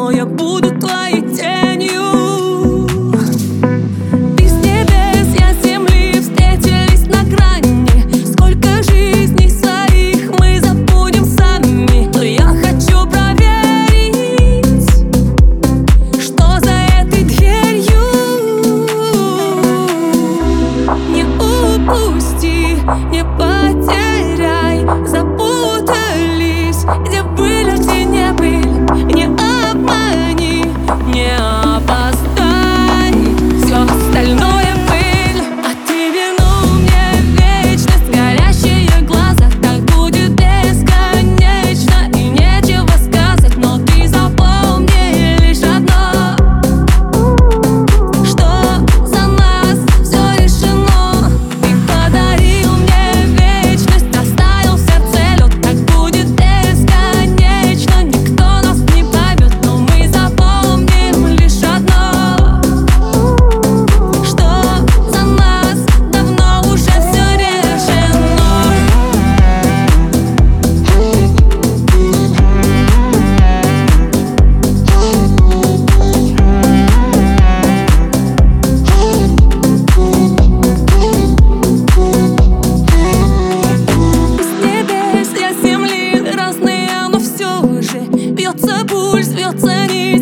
но я буду твоей тенью. Не потеряй, запутались, где были, где не были. Не обмани, не опоздай, все остальное пыль. А ты вернул мне вечность, горящие глаза. Так будет бесконечно и нечего сказать, но ты запомни лишь одно, что за нас все решено. Ты подарил пульс, бьется низ.